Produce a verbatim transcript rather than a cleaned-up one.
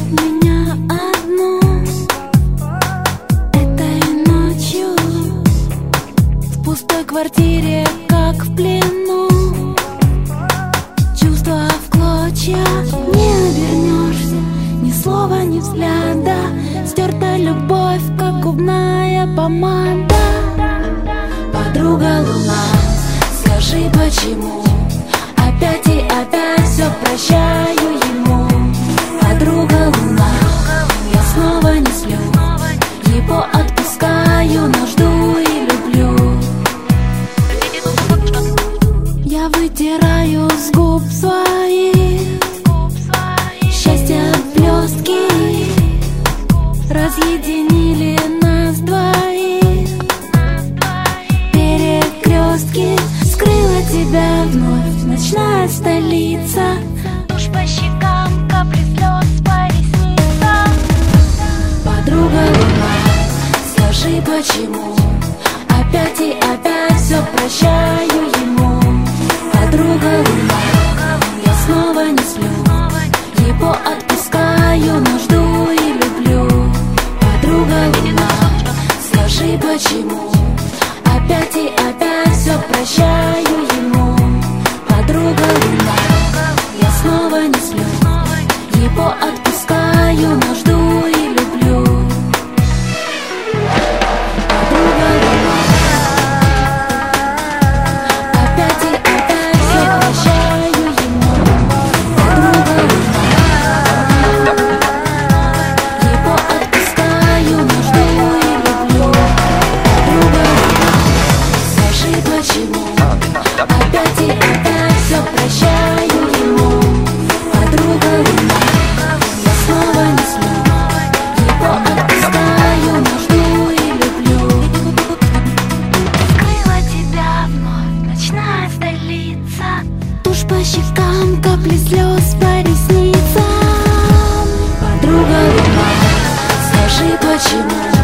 меня одну этой ночью в пустой квартире, как в плену. Чувства в клочья, не обернешься, ни слова, ни взгляда. Стерта любовь, как губная помада. Подруга Луна, скажи, почему опять и опять все прощаю ему. Подруга Луна, я снова не сплю, его отпускаю, но жду и люблю. Я вытираю с губ своих счастья блестки, разъединили нас двоих. Перекрестки, скрыла тебя вновь ночная столица. Тушь по щекам, капли слез по ресницам. Подруга Луна, скажи, почему опять и опять все прощаю ему. Подруга Луна, я снова не сплю, его отпускаю, но жду и люблю. Подруга Луна, скажи, почему опять и опять все прощаю ему. Подруга Луна, я снова не сплю, его отпускаю, но жду и люблю. Подруга Луна, опять и опять все прощаю ему. Подруга Луна, его отпускаю, но жду и люблю. Подруга Луна, скажи, почему опять и опять все прощаю ему. Подруга Луна, я снова не сплю, его отпускаю, но жду и люблю. Скрыла тебя вновь ночная столица. Тушь по щекам, капли слез по ресницам. Подруга Луна, скажи, почему